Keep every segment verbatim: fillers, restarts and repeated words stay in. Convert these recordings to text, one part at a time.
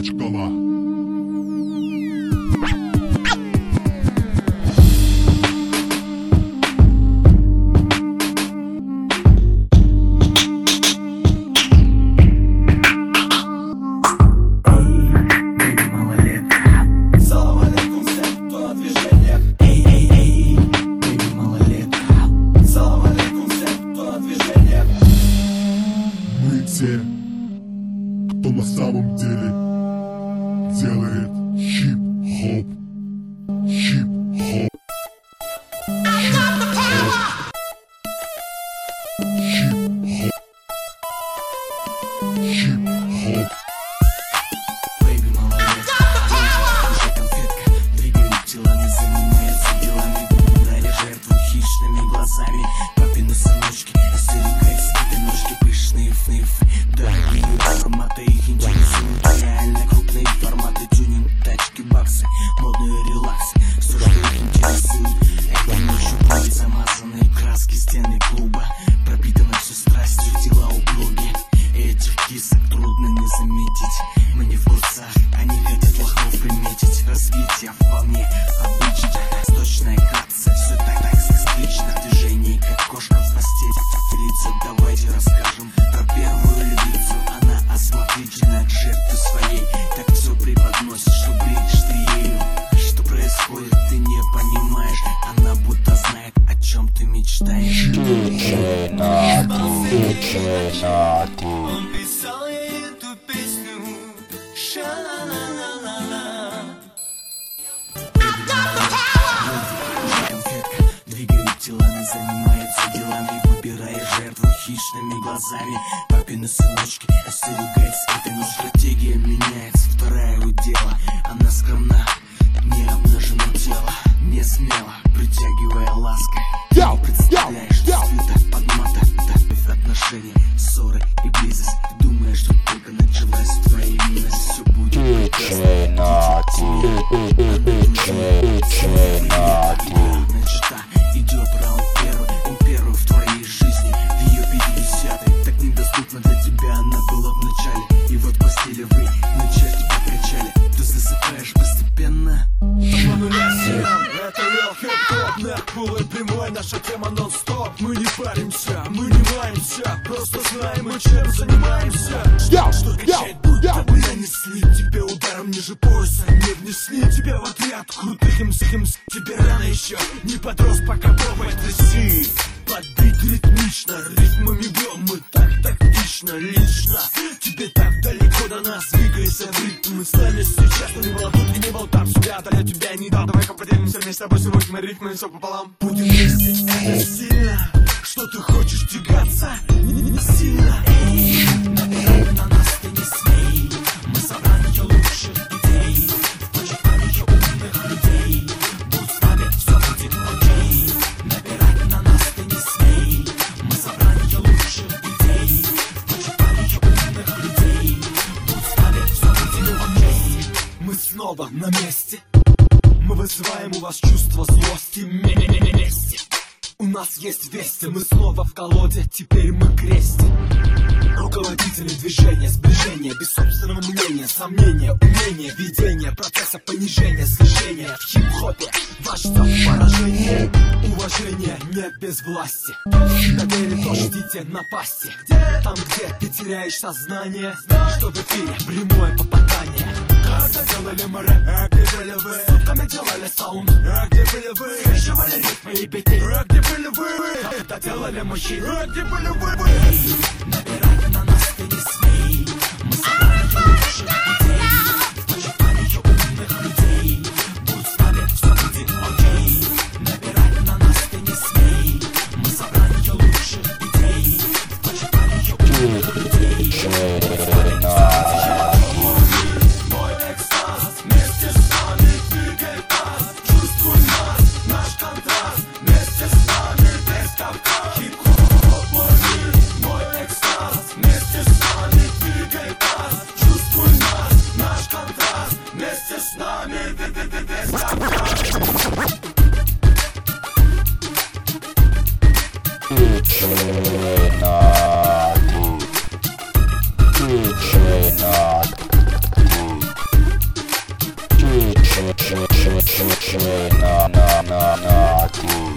Махачкала. Те, кто на самом деле делает хип-хоп, хип-хоп, хип-хоп, хип-хоп, хип-хоп. Бэйби малолетка, уже конфетка, двигает телами, занимается делами, ударя жертву хищными глазами. Папины сыночки, остерегайся, этой ножки пышные фныфы. Дорогие форматы их интересуют, реально крупные форматы, тюнинг, тачки, баксы, модные релаксы. Все, что их интересует, это ночью пули, замазанные краски, стены клуба, пропитаны все страстью, дела ублюдки. Этих кисок трудно не заметить, мы не в курсах, они хотят лохов приметить. Развитие вполне обычно, сточная капса, все так так циклично, в движении как кошка в постели. Фелиция, давайте расскажем про первую львицу. Она осмотрительна к жертве своей, так все преподносит, что бредишь ты ею. Что происходит, ты не понимаешь, она будто знает, о чем ты мечтаешь. Он писал ей эту песню, ша-ла-ла-ла-ла-ла. Конфетка, двигает телами, занимается делами, выбирая жертву хищными глазами. Папины сыночки, остерегайся, этой ночь стратегия меняется. Вторая удела, она скромна, не обнажено тело, не смело, притягивая лаской. Ты не представляешь, что света под мата, да, отношения, ссоры и близость. Ты думаешь, что только началась твоя милость, все будет прекрасно. Начата, идет раунд первый, он первый в твоей жизни, в ее пятидесятый. Так недоступна для тебя она была в начале, и вот в постели вы на части подкачали. Ты засыпаешь постепенно. Это real хип-хоп, нахуй прямой, наша тема нон-стоп. Мы не паримся, мы не маемся, просто знаем мы чем занимаемся. Что кричать, будто бы нанесли тебе ударом ниже пояса, не внесли тебя в отряд крутых имс-химс. Тебе рано еще, не подрос, пока бобой тряси. Подбить ритмично, ритмами бьем мы так тактично, лично. Тебе так далеко до нас, двигайся в ритм. Мы с нами сейчас, но не балабут и не болтав себя. Да я тебя не дам, давай-ка поделимся вместе с тобой сегодня ритмы, все пополам. Будем вместе, это сильно. Что ты хочешь тягаться? Сильно. Эй, набирай на нас, ты не смей. Мы собрание лучших идей, в почитании умных людей. Будь с нами, все будет окей. Набирай на нас, ты не смей. Мы собрание лучших идей, в почитании умных людей. Будь с нами, все будет окей. Мы снова на месте. Мы вызываем у вас чувство злости, мести. У нас есть вести, мы снова в колоде, теперь мы крестим. Руководители движения, сближения, без собственного мнения, сомнения, умения, видения, процесса понижения, слежения. В хип-хопе ваш цель поражение, уважение не без власти. Доверие, то ждите напасти. Там, где ты теряешь сознание, что в эфире прямое попадание. Когда делали мы рэп, а где были вы? Сутками делали саунд, а где были вы? Скрещивали ритмы и биты, а где были вы? Когда делали мы щит, а где были вы? Набирай на нас, ты не смей. Мы собрали лучших идей, в почитании умных людей. Будь с нами, все будет окей. Набирай на нас, ты не смей. Мы собрали лучших идей, в почитании умных людей. Мой экстаз, вместе с нами двигай нас, чувствуй нас. диджей на на на на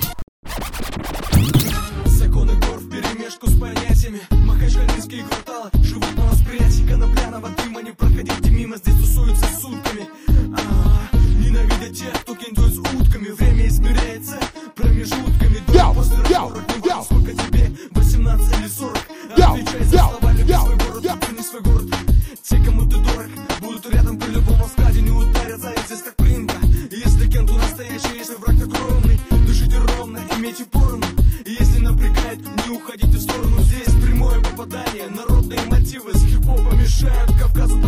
Законы гор вперемешку с понятиями. Махачкалинские кварталы живут на восприятии конопляного дыма. Не проходите мимо, здесь тусуются сутками. А, ненавидят тех, кто кентует с утками. Время измеряется промежутками. Дома после разборок, не важно, сколько тебе, восемнадцать или сорок. Отвечай за слова, люби свой город, люби не свой город. Те, кому ты дорог, будут рядом при любом раскладе. Не ударятся, ведь здесь как принято. Если кенту настоящий, если враг так ровный, дышите ровно, имейте поровну. Если напрягает, не уходите в сторону. Здесь прямое попадание. Народные мотивы с хип-хопа мешают Кавказу